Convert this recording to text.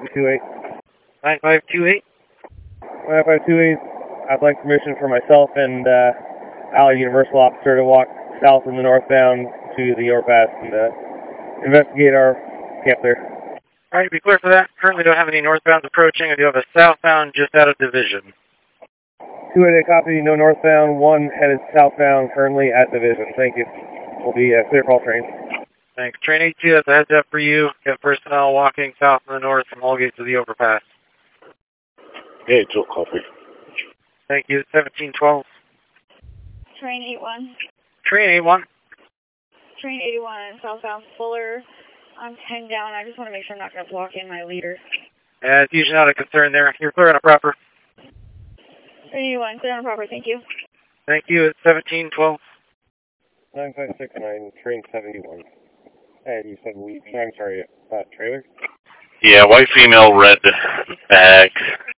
9528. 9528? 9528, I'd like permission for myself and Allied Universal Officer to walk south in the northbound to the overpass and investigate our camp there. Alright, be clear for that. Currently don't have any northbounds approaching. I do have a southbound just out of Division. 288 copy, no northbound, 1 headed southbound, currently at Division. Thank you. We'll be clear for all trains. Thanks. Train 82, that's a heads up for you. Got personnel walking south in the north from Holgate to the overpass. Hey, Joe, copy. Thank you. 1712. Train 81. Train 81. Train 81, southbound Fuller. I'm 10 down. I just want to make sure I'm not going to block in my leader. It's usually not a concern there. You're clear on a proper. Train 81, clear on a proper. Thank you. Thank you. It's 1712. 9569, train 71. And you said I'm sorry, trailer? Yeah, white female, red bag.